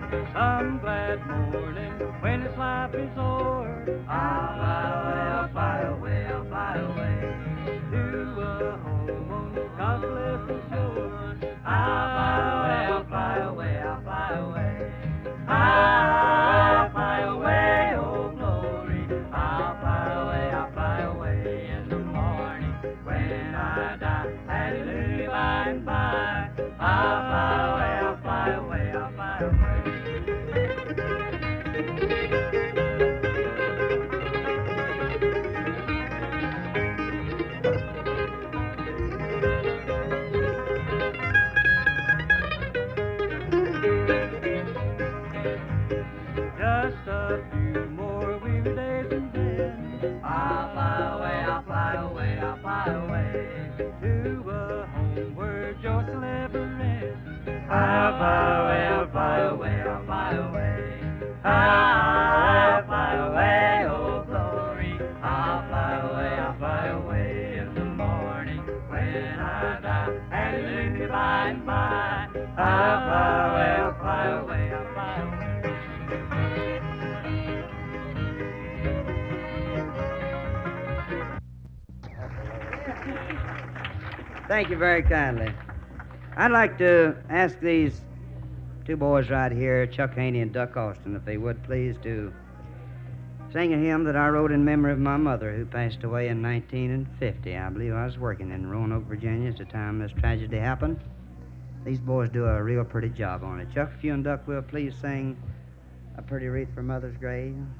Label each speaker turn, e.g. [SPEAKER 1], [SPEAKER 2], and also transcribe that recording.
[SPEAKER 1] Some glad morning when this life is o'er, I'll fly away, I'll fly away to a home on God's blessed shore. I'll fly away, I'll fly away. I'll fly away, oh glory. I'll fly away in the morning when I die. Hallelujah, by and by. I'll fly away, I'll fly away. Just a few more weary days and then I'll fly away, I'll fly away, I'll fly away to a home where joy shall ever end. I'll fly away, I'll fly away, I'll fly away. I'll fly away, oh glory. I'll fly away in the morning when I die. Hallelujah, by and by. I'll fly away, I'll fly away, I'll fly away.
[SPEAKER 2] Thank you very kindly. I'd like to ask these two boys right here, Chuck Haney and Duck Austin, if they would please, to sing a hymn that I wrote in memory of my mother, who passed away in 1950. I believe I was working in Roanoke, Virginia at the time this tragedy happened. These boys do a real pretty job on it. Chuck, if you and Duck will please sing A Pretty Wreath for Mother's Grave.